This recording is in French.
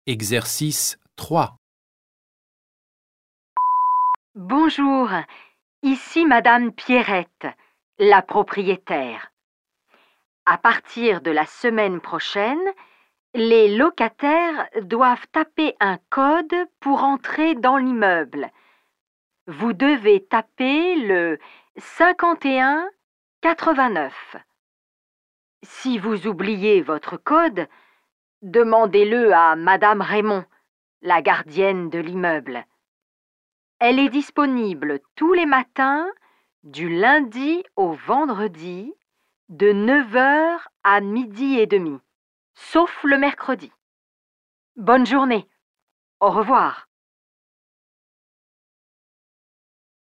Exercice 3. Bonjour, ici Madame Pierrette, la propriétaire. À partir de la semaine prochaine, les locataires doivent taper un code pour entrer dans l'immeuble. Vous devez taper le 5189. Si vous oubliez votre code, demandez-le à Madame Raymond, la gardienne de l'immeuble. Elle est disponible tous les matins, du lundi au vendredi, de 9 h à 12h30, sauf le mercredi. Bonne journée. Au revoir.